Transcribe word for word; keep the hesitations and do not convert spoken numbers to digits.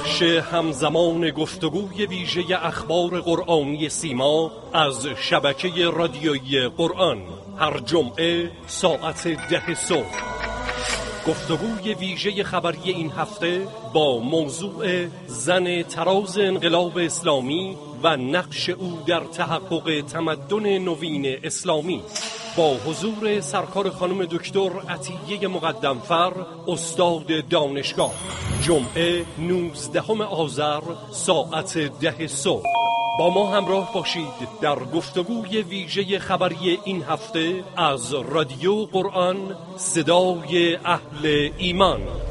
بخش همزمان گفتگوی ویژه اخبار قرآنی سیما از شبکه رادیویی قرآن، هر جمعه ساعت ده صبح. گفتگوی ویژه خبری این هفته با موضوع زن تراز انقلاب اسلامی و نقش او در تحقق تمدن نوین اسلامی، با حضور سرکار خانم دکتر عطیه مقدمفر، استاد دانشگاه، جمعه نوزدهم آذر ساعت ده صبح. با ما همراه باشید در گفتگوی ویژه خبری این هفته از رادیو قرآن، صدای اهل ایمان.